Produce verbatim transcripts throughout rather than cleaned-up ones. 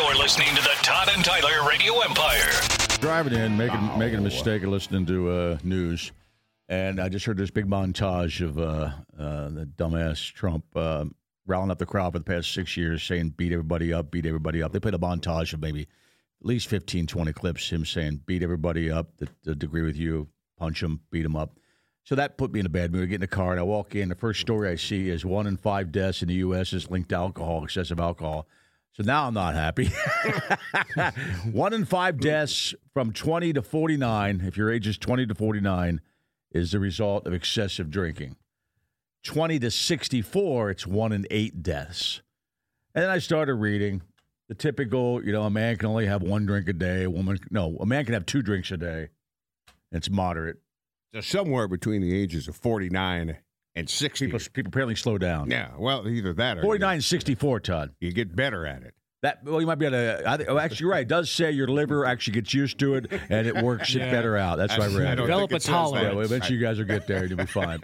You're listening to the Todd and Tyler Radio Empire. Driving in, making wow. making a mistake of listening to uh, news, and I just heard this big montage of uh, uh, the dumbass Trump uh, rallying up the crowd for the past six years, saying beat everybody up, beat everybody up. They played a montage of maybe at least fifteen, twenty clips, him saying beat everybody up, that, that agree with you, punch them, beat them up. So that put me in a bad mood. I get in the car, and I walk in. The first story I see is one in five deaths in the U S is linked to alcohol, excessive alcohol. So now I'm not happy. One in five deaths from twenty to forty-nine, if your age is twenty to forty-nine, is the result of excessive drinking. twenty to sixty-four, it's one in eight deaths. And then I started reading the typical, you know, a man can only have one drink a day. A woman, no, a man can have two drinks a day. It's moderate. So somewhere between the ages of forty-nine and sixty. People, people apparently slow down. Yeah, well, either that or forty-nine and sixty-four, Todd. You get better at it. That well, you might be able to. I think, oh, actually, you're right. It does say your liver actually gets used to it and it works yeah. it better out. That's what I read. I Develop a tolerance. Yeah, well, eventually you guys will get there and you'll be fine.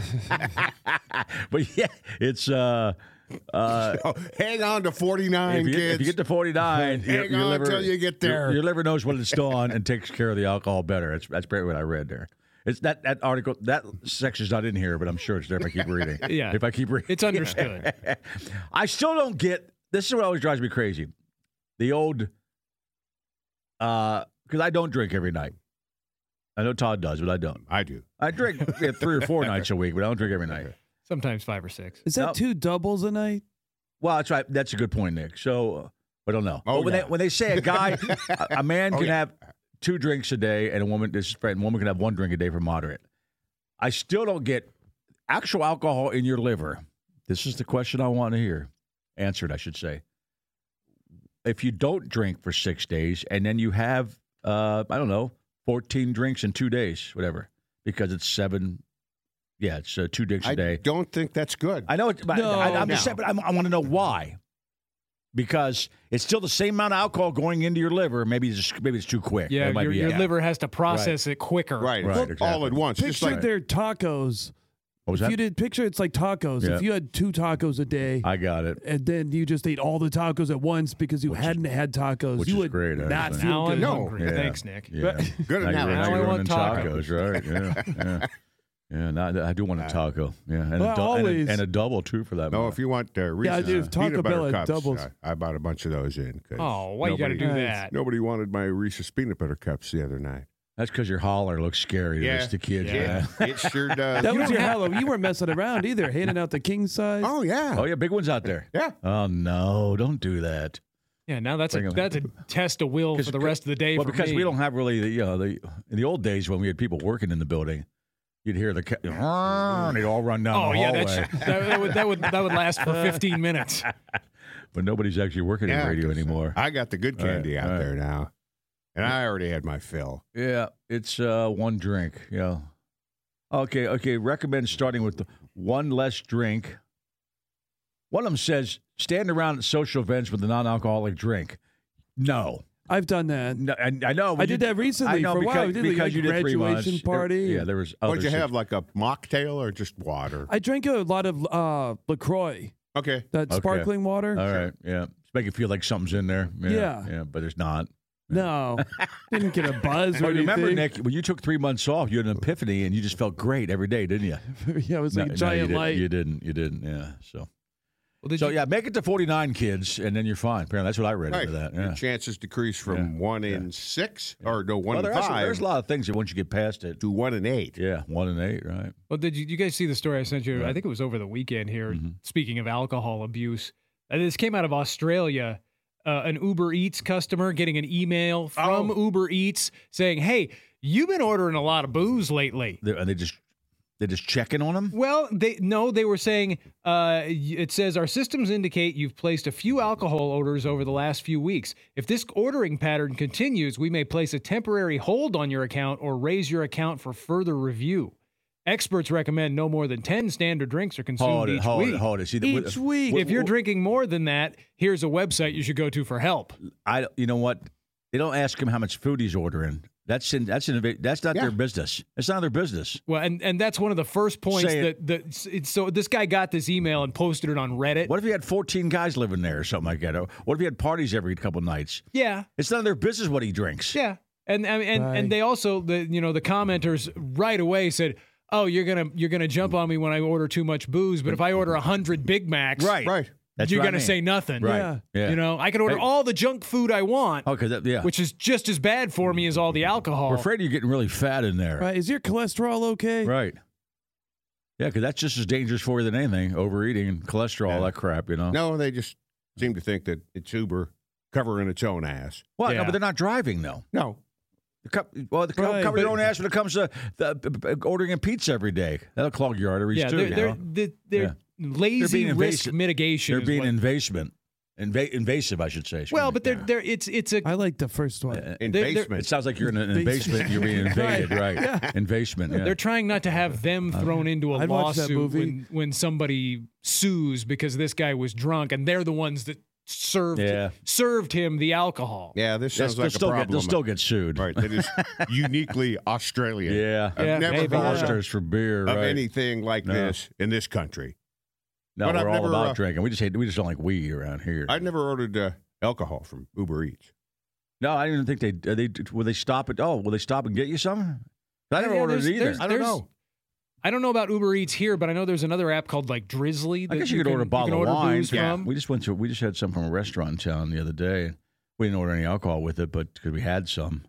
But yeah, it's. Uh, uh, so hang on to forty-nine, if you, kids. If you get to forty-nine, hang your, your on liver, until you get there. Your, your liver knows what it's still on and takes care of the alcohol better. That's that's pretty what I read there. It's that, that article, that section's not in here, but I'm sure it's there if I keep reading. Yeah. If I keep reading. It's understood. I still don't get, this is what always drives me crazy. The old, uh, because I don't drink every night. I know Todd does, but I don't. I do. I drink yeah, three or four nights a week, but I don't drink every night. Sometimes five or six. Is that no. two doubles a night? Well, that's right. That's a good point, Nick. So, uh, I don't know. Oh, but when, yeah. they, when they say a guy, a, a man oh, can yeah. have two drinks a day, and a woman, this is right, and a woman can have one drink a day for moderate. I still don't get actual alcohol in your liver. This is the question I want to hear. Answered, I should say. If you don't drink for six days and then you have, uh, I don't know, fourteen drinks in two days, whatever, because it's seven, yeah, it's uh, two drinks a day. I don't think that's good. I know, it, but no, I, I'm no. just saying, but I'm, I want to know why. Because it's still the same amount of alcohol going into your liver. Maybe it's just, maybe it's too quick. Yeah, It might your, be, your yeah. liver has to process Right. it quicker. Right, Right, right exactly. all at once. Just Picture like their tacos. What was if that? you did picture, it's like tacos. Yeah. If you had two tacos a day, I got it. and then you just ate all the tacos at once because you Which hadn't is- had tacos, which you is would great, not actually. feel Now good. I'm No. hungry. Yeah. Thanks, Nick. Yeah. Good now enough. you're, Now now I you're want running tacos. tacos, right? Yeah, yeah. Yeah, no, I do want a taco. Yeah, and, Well, a, du- and, always- a, and a double too for that. No, matter. if you want uh, Reese's Yeah, I do. Taco peanut butter Bell had cups, doubles. uh, I bought a bunch of those in. 'cause Oh, why you got to nobody- do Nice. that? Nobody wanted my Reese's peanut butter cups the other night. That's because your holler looks scary to Yeah. us, the kids. Yeah. Yeah. It sure does. That was your Halloween. You weren't messing around either, handing out the king size. Oh, yeah. Oh yeah, big ones out there. Yeah. Oh no, don't do that. Yeah, now that's a, Bring 'em. that's a test of will for the rest of the day Well, for because me. we don't have really, the, you know, the in the old days when we had people working in the building, you'd hear the ca- and they'd all run down Oh the yeah, hallway. that's, that, that would that would that would last for fifteen minutes. But nobody's actually working Yeah, in radio 'cause, uh, anymore. I got the good All right, candy out all right. there now. And I already had my fill. Yeah, it's uh, one drink. Yeah. Okay, okay. Recommend starting with the one less drink. One of them says stand around at social events with a non-alcoholic drink. No. I've done that. No, I, I know. I did that recently I know for a because, while. We did, like, because a you did three months. graduation There- party. yeah, there was. What'd you others have, like a mocktail or just water? I drank a lot of uh, LaCroix, Okay. that Okay. sparkling water. All right. Yeah. Just make it feel like something's in there. Yeah. Yeah. Yeah, but there's not. No, didn't get a buzz or Well, anything. remember, Nick, when you took three months off, you had an epiphany and you just felt great every day, didn't you? yeah, it was like No, a no, giant you didn't, light. You didn't. You didn't. Yeah. So. Well, did So you, yeah, make it to forty-nine kids, and then you're fine. Apparently, that's what I read Right. into that. Your Yeah. chances decrease from Yeah. one in six, or no, one Well, in there are some- five there's a lot of things that once you get past it, to one in eight. yeah, one and eight, right? well, did you, you guys see the story I sent you? I Right. think it was over the weekend here. Mhm. Speaking of alcohol abuse, uh, this came out of Australia. Uh, an Uber Eats customer getting an email from Oh. Uber Eats saying, "Hey, you've been ordering a lot of booze lately." They're, and they just they just checking on them. Well, they no, they were saying uh, it says our systems indicate you've placed a few alcohol orders over the last few weeks. If this ordering pattern continues, we may place a temporary hold on your account or raise your account for further review. Experts recommend no more than ten standard drinks are consumed Hold it, each hold week. it, hold it. See, the- Each week. If you're drinking more than that, here's a website you should go to for help. I, you know what? They don't ask him how much food he's ordering. That's in, that's in, that's not Yeah. their business. It's not their business. Well, and, and that's one of the first points Say that, that it's, so this guy got this email and posted it on Reddit. What if you had fourteen guys living there or something like that? Or what if you had parties every couple nights? Yeah, It's none of their business what he drinks. yeah, and and and, Right. and they also the you know the commenters right away said, "Oh, you're gonna you're gonna jump on me when I order too much booze, but if I order a hundred Big Macs, Right. Right. That's you're what I gonna mean. say nothing, Right. Yeah. Yeah. You know, I can order Hey. all the junk food I want, Okay. That, yeah. which is just as bad for me as all the alcohol. We're afraid you're getting really fat in there. Right? Is your cholesterol okay? Right. Yeah, because that's just as dangerous for you than anything. Overeating and cholesterol, all Yeah. that crap, you know? No, they just seem to think that it's Uber covering its own ass. Well, Yeah. no, but they're not driving, though. No. The co- well, the co- Right, cover your but- own ass when it comes to the, uh, ordering a pizza every day. That'll clog your arteries, yeah, too. they're you they're, know? they're, they're lazy being risk invasive. mitigation. They're is being what- invasive. Inva- invasive, I should say. excuse well, me. but they're Yeah. they're it's it's a I like the first one. In They're- they're- basement. It sounds like you're in an investment. You're being invaded, right? Investment. Yeah. They're trying not to have them thrown into a I'd watch that lawsuit movie. when, when somebody sues because this guy was drunk and they're the ones that served Yeah. served him the alcohol. yeah, this They'll, sounds they'll like a still get, problem. they'll still get sued. Right. That is uniquely Australian. Yeah. I've Yeah, never maybe, heard yeah. of, Fosters for beer, of right? anything like No. this in this country. no, but we're I've all never, about uh, drinking. We just hate. We just don't like weed around here. I've never ordered uh, alcohol from Uber Eats. no, I didn't think they. uh, They will they stop it? Oh, will they stop and get you some? I never Yeah, ordered there's- it either. there's- I don't there's- know. I don't know about Uber Eats here, but I know there's another app called like Drizzly. I that guess you could can, order a bottle you can of order wine. booze Yeah. from. We just went to. We just had some from a restaurant in town the other day. We didn't order any alcohol with it, but because we had some.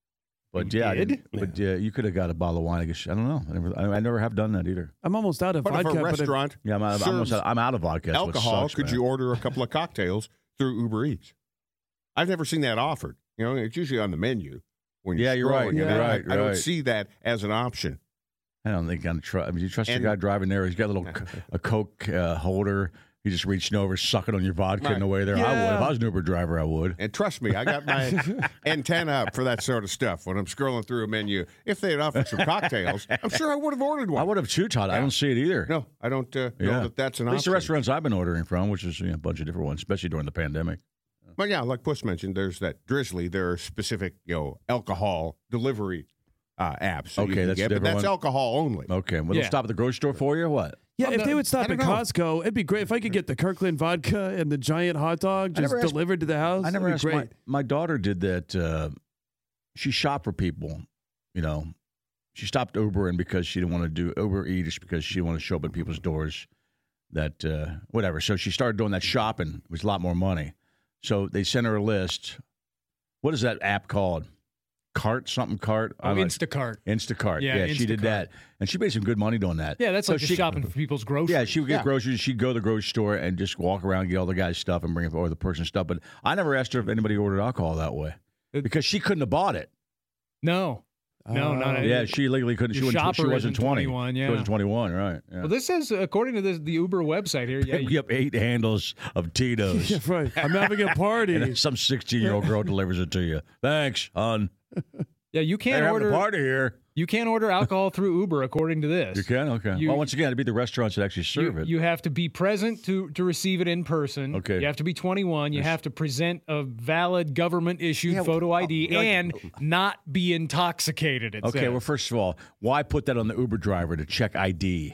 But You yeah, I did? didn't- but yeah, you could have got a bottle of wine. I guess I don't know. I never. I, I never have done that either. I'm almost out of But vodka. if a but I- restaurant Yeah, I'm, out, I'm, almost serves out, I'm out of vodka. That's what alcohol, sucks, could man. you order a couple of cocktails through Uber Eats? I've never seen that offered. You know, it's usually on the menu when you're Yeah, you're right. scrolling, Yeah, and I- right, I, don't right. see that as an option. I don't think I'm trust. I mean, you trust And- the guy driving there? He's got a little c- a Coke uh, holder. He's just reaching over, sucking on your vodka Right. in the way there. I would. Yeah. If I was an Uber driver, I would. And trust me, I got my antenna up for that sort of stuff when I'm scrolling through a menu. If they had offered some cocktails, I'm sure I would have ordered one. I would have too, Todd. I don't see it either. No, I don't uh, Yeah. know that that's an At least the option. restaurants I've been ordering from, which is you know, a bunch of different ones, especially during the pandemic. But yeah, like Puss mentioned, there's that Drizzly. There are specific, you know, alcohol delivery uh, apps. that you Okay, can that's a get, but different that's one. alcohol only. Okay, well, Yeah. they'll stop at the grocery store for you. or What? yeah, Well, if no, they would I stop don't at know. Costco, it'd be great if I could get the Kirkland vodka and the giant hot dog I just never asked- delivered to the house. I never That'd asked be my, great. my daughter did that. Uh, she shopped for people, you know. She stopped Ubering because she didn't want to do Uber Eats because she didn't want to show up at people's doors. That uh, whatever. So she started doing that shopping. It was a lot more money. So they sent her a list. What is that app called? Cart something cart. Oh, I'm like- Instacart. Instacart. Yeah, Yeah, she did Instacart. that, and she made some good money doing that. Yeah, that's So like just she- shopping for people's groceries. Yeah, she would get Yeah. groceries. She'd go to the grocery store and just walk around, get all the guy's stuff, and bring it, or the person's stuff. But I never asked her if anybody ordered alcohol that way It- because she couldn't have bought it. No. No, not Oh. a- Yeah, she legally couldn't. She Your wasn't, she shopper wasn't isn't twenty. twenty-one, She yeah. wasn't twenty-one, right? Yeah. Well, this says, according to the, the Uber website here, yeah, Pick you, up eight handles of Tito's. Yeah, right. I'm having a party. And then some sixteen-year-old girl delivers it to you. Thanks, hon. yeah, you They're can't having a order party here. you can't order alcohol through Uber, according to this. You can? Okay. You- well, once again, it'd be the restaurants that actually serve You, it. you have to be present to, to receive it in person. Okay. You have to be twenty-one. You have to present a valid government issued Yeah, photo I D uh, like- and not be intoxicated. It okay, says. well, first of all, why put that on the Uber driver to check I D?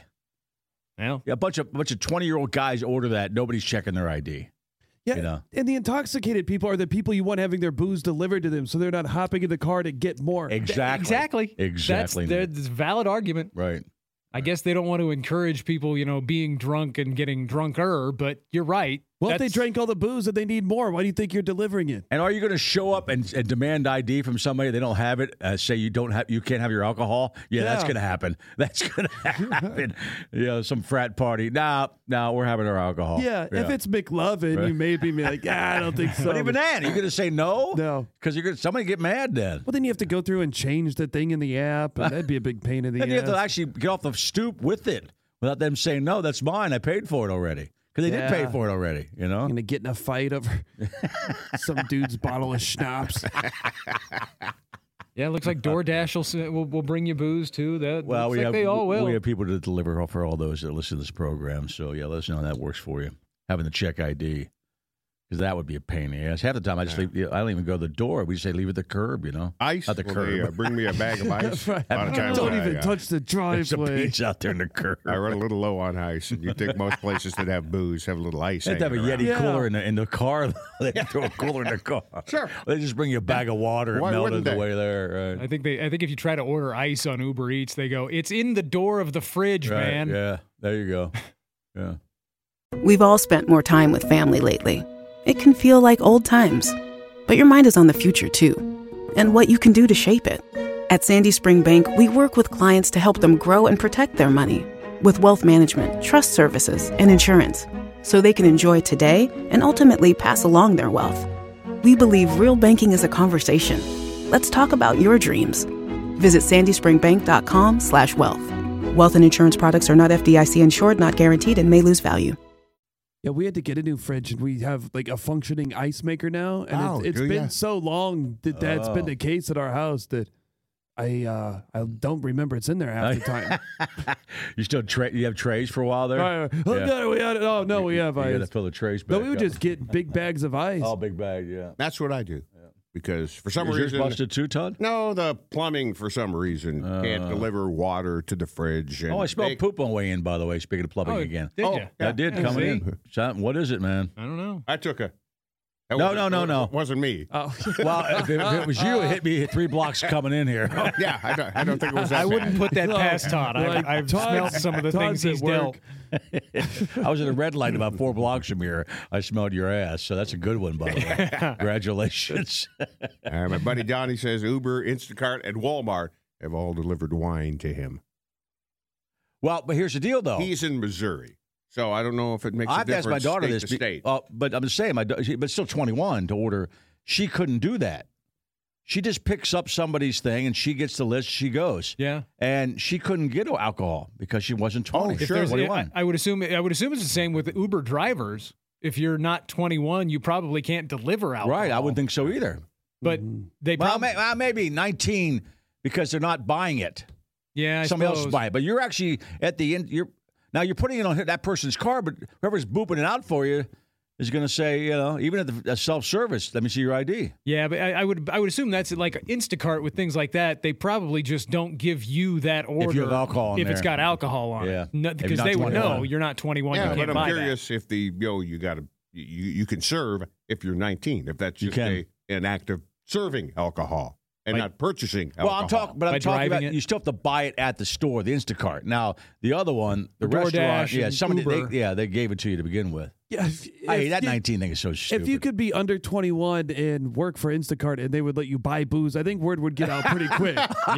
Well, Yeah, a bunch of bunch of twenty-year-old guys order that. Nobody's checking their I D. Yeah, You know. and the intoxicated people are the people you want having their booze delivered to them, so they're not hopping in the car to get more. Exactly. exactly. Exactly. That's, that's a valid argument. Right. I guess they don't want to encourage people, you know, being drunk and getting drunker, but you're right. Well, if they That's- drank all the booze and they need more, why do you think you're delivering it? And are you going to show up and, and demand I D from somebody they don't have it? Uh, say you don't have, you can't have your alcohol. Yeah, that's Yeah. going to happen. That's going to happen. You know, some frat party. Nah, nah, we're having our alcohol. Yeah, if it's McLovin, Right. you may be like, ah, I don't think so. But even then, are you going to say no? No. because you're going to somebody get mad then. Well, then you have to go through and change the thing in the app, and that'd be a big pain in the Then ass. you have to actually get off the stoop with it without them saying no. That's mine. I paid for it already because they did pay Yeah. for it already. You know. I'm gonna get in a fight over some dude's bottle of schnapps. Yeah, it looks like DoorDash will, s- will, will bring you booze too. That Well, looks we like have they all will. we have people to deliver for all those that listen to this program. So yeah, let us know how that works for you. Having the check I D. Because that would be a pain in the ass. Half the time, I just leave. I don't even go to the door. We just say leave it at the curb. You know, Ice. At the Will curb. they, uh, bring me a bag of ice. Right. A lot of times Don't I, even uh, touch the There's some driveway. beach out there in the curb. I run a little low on ice, and you think most places that have booze have a little ice. They have to have a hanging around. Yeti Yeah. cooler in the, in the car. They throw a cooler in the car. Sure. They just bring you a bag of water and Why melt it wouldn't the they? way there. Right. I think they. I think if you try to order ice on Uber Eats, they go, "It's in the door of the fridge, Right, man." Yeah. There you go. Yeah. We've all spent more time with family lately. It can feel like old times. But your mind is on the future, too, and what you can do to shape it. At Sandy Spring Bank, we work with clients to help them grow and protect their money with wealth management, trust services, and insurance, so they can enjoy today and ultimately pass along their wealth. We believe real banking is a conversation. Let's talk about your dreams. Visit sandyspringbank.com slash wealth. Wealth and insurance products are not F D I C insured, not guaranteed, and may lose value. Yeah, we had to get a new fridge, and we have like a functioning ice maker now. And Oh, it's, it's do been ya? so long that that's been Oh. the case at our house that I uh, I don't remember it's in there half the time. You still tra- you have trays for a while there? Right, right. Oh, Yeah. no, we had it. Oh, no, we have You got to ice. fill the trays back No, we would up. just get big bags of ice. Oh, big bag, yeah. That's what I do. Because for some Is yours reason, busted too, Todd? no, the plumbing for some reason can't Uh. deliver water to the fridge. And Oh, I smelled they- poop on the way in, by the way, speaking of plumbing Oh, again. did Oh, ya? yeah. I did Yeah, coming see? in. Son, what is it, man? I don't know. I took a. that No, wasn't- no, no, no. It wasn't me. Oh. Well, if it, if it was you, it hit me three blocks coming in here. Yeah, I don't, I don't think it was that I wouldn't bad. put that No, past Todd. I've, like, I've Todd's- smelled some of the Todd's things at he's work. dealt. I was at a red light about four blocks from here. I smelled your ass, so that's a good one, by the way. Congratulations. Uh, my buddy Donnie says Uber, Instacart, and Walmart have all delivered wine to him. Well, but here's the deal, though. He's in Missouri, so I don't know if it makes a I've asked difference my daughter state this, to be- state. uh, but I'm just saying, my da- she- but still twenty-one to order. She couldn't do that. She just picks up somebody's thing and she gets the list. She goes, Yeah. and she couldn't get alcohol because she wasn't twenty. Oh, If sure. there's- twenty-one. I, I would assume. I would assume it's the same with Uber drivers. If you're not twenty-one, you probably can't deliver alcohol. Right, I wouldn't think so either. But they Well, probably. may, well, maybe nineteen because they're not buying it. yeah, I Somebody else is suppose. buying it. But you're actually at the end. You're now you're putting it on that person's car, but whoever's booping it out for you is going to say, you know, even at the at self-service, let me see your I D. Yeah, but I, I would I would assume that's like Instacart with things like that. They probably just don't give you that order you have alcohol in if it's there. got alcohol on Yeah. it. No, If you're because not they would know twenty-one. you're not twenty-one. yeah, you but can't I'm buy curious if the you know you got to you you can serve if you're nineteen, if that's You just can. a, an act of serving alcohol and not purchasing Well, alcohol. I'm talking, but By I'm talking about driving it? you still have to buy it at the store, the Instacart. Now, the other one, the DoorDash restaurant, yeah, and somebody, Uber. they, yeah, they gave it to you to begin with. Yeah, if, I if that you- nineteen thing is so stupid. If you could be under twenty-one and work for Instacart and they would let you buy booze, I think word would get out pretty quick.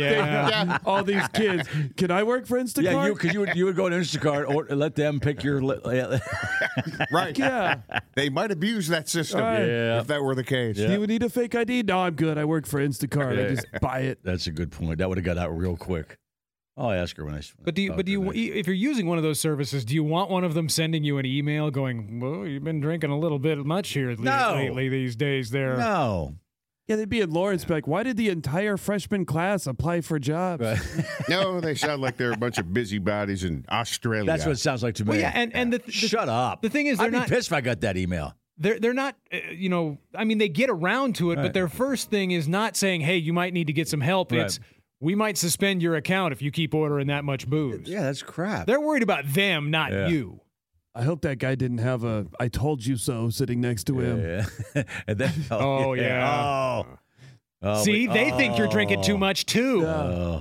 Yeah. All these kids, can I work for Instacart? yeah, you because you would you would go to Instacart or let them pick your. li- right. Yeah. They might abuse that system Right. Yeah. if that were the case. Yeah. You would need a fake I D? No, I'm good. I work for Instacart. I just buy it. That's a good point. That would have got out real quick. I'll ask her when I. But do you, talk but do to her you, next. if you're using one of those services, do you want one of them sending you an email going, "Well, you've been drinking a little bit much here le- No. lately these days"? There, No. Yeah, they'd be in Lawrence like, why did the entire freshman class apply for jobs? Right. No, they sound like they're a bunch of busybodies in Australia. That's what it sounds like to me. Well, yeah, and and the, the Shut up. the thing is, I'd they're be not- pissed if I got that email. they're they're not, uh, you know, I mean, they get around to it, Right. but their first thing is not saying, "Hey, you might need to get some help." Right. It's, "We might suspend your account if you keep ordering that much booze." Yeah, that's crap. They're worried about them, not Yeah. you. I hope that guy didn't have a I told you so sitting next to him. Yeah. and then, Oh, yeah. Oh. Oh, See, wait. they think you're drinking too Oh. much too. Oh.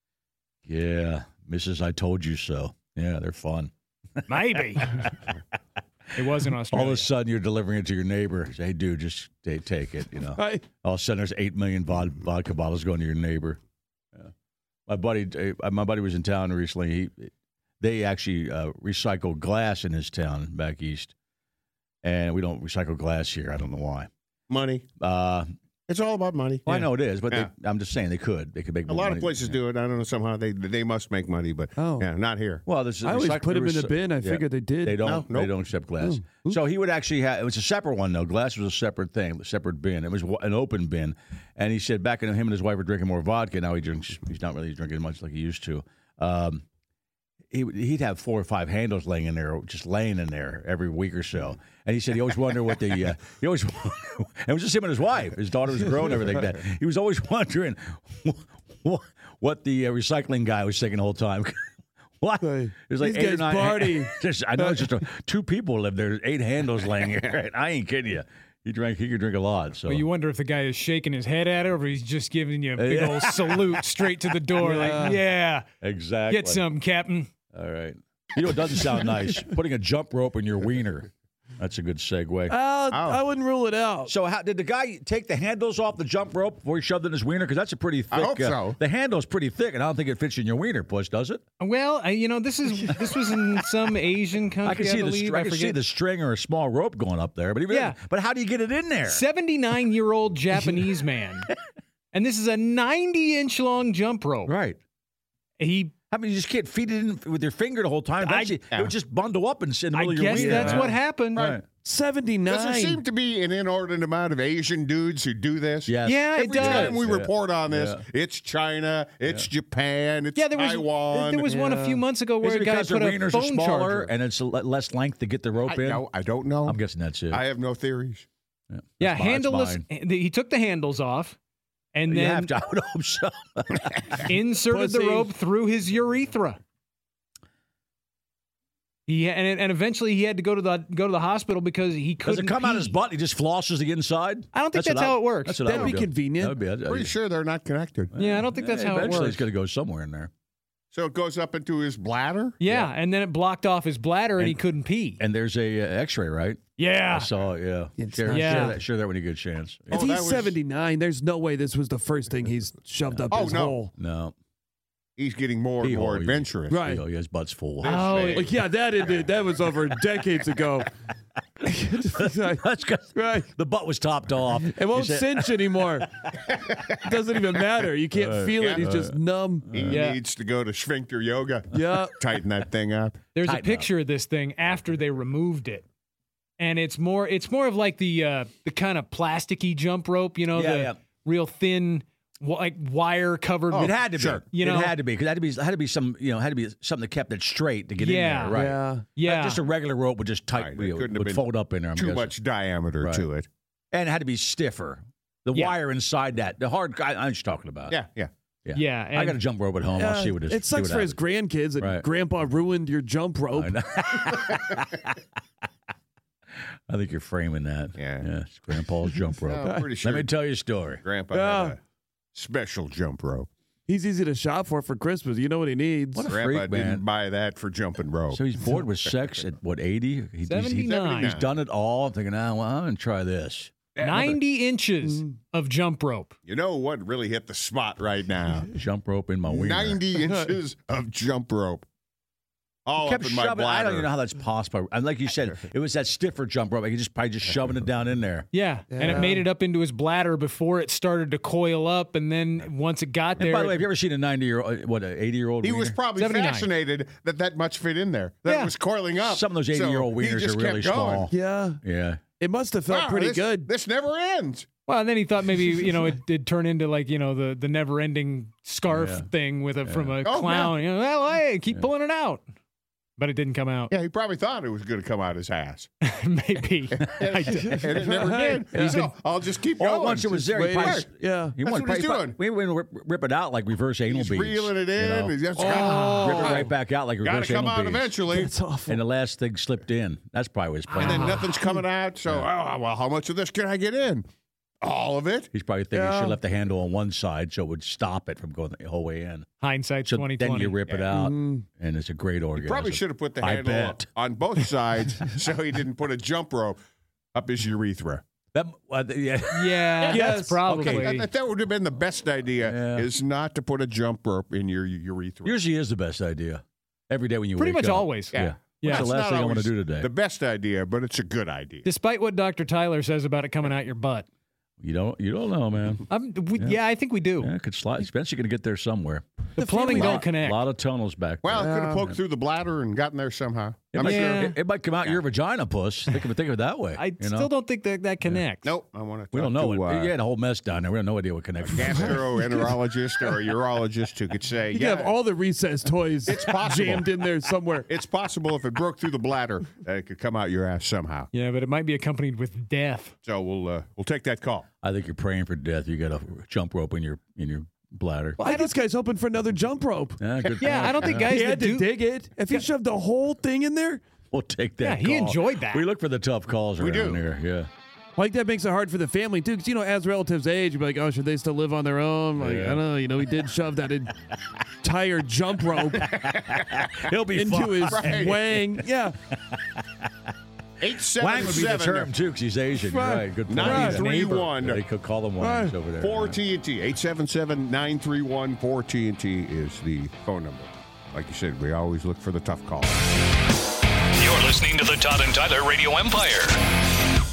Yeah. Missus I told you so. Yeah, they're fun. Maybe. It was in All Australia. of a sudden, you're delivering it to your neighbor. Say, hey, dude, just ta- take it. You know. Right. All of a sudden, there's eight million vod- vodka bottles going to your neighbor. Yeah. My buddy, uh, my buddy was in town recently. He, they actually uh, recycle glass in his town back east, and we don't recycle glass here. I don't know why. money. Uh, It's all about money. well, I know it is, but Yeah. they, I'm just saying they could. They could make A more lot money. of places Yeah. do it. I don't know. Somehow they they must make money, but Oh. yeah, not here. Well, there's I always recyc- put them in the recy- bin. I yeah. figured they did. They don't. No, They nope. don't accept glass. Oh. So he would actually have. It was a separate one though. Glass was a separate thing, a separate bin. It was wa- an open bin, and he said back when him and his wife were drinking more vodka. Now he drinks. He's not really drinking much like he used to. Um, he, he'd have four or five handles laying in there, just laying in there every week or so. And he said he always wondered what the uh, he always wondered, and it was just him and his wife. His daughter was grown and everything like that. He was always wondering what, what the uh, recycling guy was thinking the whole time. What? There's like These eight or guys nine. party. Just, I know it's just a, two people live there. There's eight handles laying here. I ain't kidding you. He drank. He could drink a lot. So But you wonder if the guy is shaking his head at it, or if he's just giving you a big Yeah. old salute straight to the door, Yeah. like, "Yeah, exactly. get some, Captain." All right. You know, it doesn't sound nice. Putting a jump rope in your wiener. That's a good segue. Uh, I wouldn't rule it out. So, how did the guy take the handles off the jump rope before he shoved it in his wiener? Because that's a pretty thick. I hope uh, so. The handle's pretty thick, and I don't think it fits in your wiener, puss, does it? Well, I, you know, this is this was in some Asian country, I can see the believe. str- I I can see forget. the string or a small rope going up there, but even Yeah. but how do you get it in there? seventy-nine-year-old Japanese man, and this is a ninety-inch long jump rope. Right. He, I mean, you just can't feed it in with your finger the whole time. I- Eventually, it would just bundle up and sit in the I middle of your guess wiener. that's Yeah. what happened. Right. seventy-nine. Does there seem to be an inordinate amount of Asian dudes who do this? Yes. Yeah, it Every does. time we Yeah. report on this, Yeah. it's China, it's Japan, it's Yeah, there was Taiwan. there was one a Yeah. few months ago where Is it a guy because put the a wieners are phone smaller charger. and it's le- less length to get the rope I, in? no, I don't know. I'm guessing that's it. I have no theories. Yeah, Yeah, That's mine. That's handleless. mine. He took the handles off, and You then have to. I would hope so. inserted the Pussy. rope through his urethra. He and and eventually he had to go to the go to the hospital because he Does couldn't it come out pee. his butt? He just flosses the inside? I don't think that's what how I- it works. That's what That'd I would be do. convenient. That would be, Pretty sure they're not connected. Yeah, I don't think that's Yeah, how it eventually works. it's going to go somewhere in there. So it goes up into his bladder? Yeah, and then it blocked off his bladder, and, he And- couldn't pee. And there's a uh, X-ray, right? Yeah, I saw it, yeah. It's Share, not- Yeah. share that, share that when you get a chance. If Oh, that he's was- seventy-nine, there's no way this was the first thing he's shoved up Oh, his no. hole. No. He's getting more and Pee more hole, adventurous. Right. You know, his butt's full. Oh, man. Like, yeah, that ended, that was over decades ago. That's good. Right. The butt was topped off. It won't You said- cinch anymore. It doesn't even matter. You can't feel it. He's just numb. He Yeah. needs to go to sphincter yoga. Yeah. Tighten that thing up. there's a Tighten up. picture of this thing after they removed it, and it's more it's more of like the uh, the kind of plasticky jump rope, you know, Yeah, the yeah. real thin wi- like wire covered. It with, had to be. sure. You know- it had to be because had to be had to be some you know had to be something that kept it straight to get Yeah. in there, right? Yeah. yeah, Not just a regular rope would just tight Right, it you know, couldn't have would been fold up in there. I'm Too guessing. much diameter Right. to it. and it had to be stiffer. The Yeah. wire inside that, the hard. I, I'm just talking about. Yeah, yeah. yeah. Yeah, I and- got a jump rope at home. I'll Yeah, see what it is. it sucks for his grandkids that Right. grandpa ruined your jump rope. I, know. I think you're framing that. Yeah. yeah it's Grandpa's jump rope. I'm pretty sure Let me tell you a story. Grandpa Yeah. had a special jump rope. He's easy to shop for for Christmas. You know what he needs. What a Grandpa freak, man. didn't buy that for jumping rope. So he's bored with sex at what eighty? He, he's- seventy-nine. He's, he's done it all. I'm thinking, ah, well, I'm gonna try this. ninety inches Mm. of jump rope. You know what really hit the spot right now? Jump rope in my wiener. ninety inches of jump rope. All Kept up in my shoving. I bladder. don't even know how that's possible. And like you said, it was that stiffer jump rope. I could just probably just shoving it down in there. Yeah. and it Yeah. made it up into his bladder before it started to coil up, and then once it got And there, by the way, have you ever seen a ninety year old, what, an eighty year old? He was probably seventy-nine. fascinated that that much fit in there. That Yeah. it was coiling up. Some of those So eighty year old he wieners just are really kept going. small. Yeah. Yeah. It must have felt Wow, pretty this- good. This never ends. well, and then he thought maybe you know it did turn into like you know the the never ending scarf Yeah. thing with a from a Oh, clown. You know, well, hey, keep pulling it out, but it didn't come out. Yeah, he probably thought it was going to come out his ass. Maybe. I did. And it never did. So I'll just keep All going. at once it was there. He Wait, probably, yeah. he That's wanted- what he's probably- doing. We wouldn't rip, rip it out like reverse anal He's beads. reeling it you in. know? He's just Rip it oh, right back out like Got reverse to come anal out beads. eventually. It's awful. And the last thing slipped in. That's probably what his plan. And then nothing's coming out. So, oh, well, how much of this can I get in? All of it? He's probably thinking he should Yeah. have left the handle on one side so it would stop it from going the whole way in. Hindsight So twenty then twenty. you rip it out, Mm. and it's a great orgasm. Probably should have put the I handle bet. on both sides so he didn't put a jump rope up his urethra. That, uh, yeah. Yeah, Yes. that's probably. Okay, that, that would have been the best idea, Yeah. is not to put a jump rope in your urethra. Usually is the best idea. Every day when you Pretty wake much up. always. Yeah. Yeah. That's It's the last not thing I want to always do today. The best idea, but it's a good idea. Despite what Doctor Tyler says about it coming out your butt. You don't. You don't know, man. Um, we, yeah. Yeah. I think we do. Yeah, it could slide. Eventually, going to get there somewhere. The plumbing family- don't connect. A lot of tunnels back there. Well, it could have Yeah. poked through the bladder and gotten there somehow. It, I'm might, Yeah. it, it might come out your vagina, puss. Think of it, think of it that way. I you know? still don't think that that connects. Nope. I want to. We don't know to, it. Uh, You had a whole mess down there. We have no idea what connection. gastroenterologist or a urologist who could say, You yeah, can have all the recess toys It's possible. jammed in there somewhere. it's possible if it broke through the bladder that it could come out your ass somehow. Yeah, but it might be accompanied with death. So we'll uh, we'll take that call. I think you're praying for death. You got a jump rope in your in your bladder. I think this guy's hoping for another jump rope. Yeah, good Yeah, point. I don't think Yeah. guys He that had to do. dig it. If he shoved the whole thing in there, We'll take that. Yeah, he call. enjoyed that. We look for the tough calls We around do. here. Yeah. like that makes it hard for the family too. Because you know, as relatives age, you'd be like, oh, should they still live on their own? Like, Yeah. I don't know. You know, he did shove that entire jump rope He'll be into fine. his Right. wang. Yeah. Eight seven Wang would be the term too, because he's Asian. Right. Right. Good point. Nine Yeah. three one. Yeah, they could call them wangs Right. over there. Four T N T. Eight seven seven nine three one four T N T is the phone number. Like you said, we always look for the tough call. You're listening to the Todd and Tyler Radio Empire.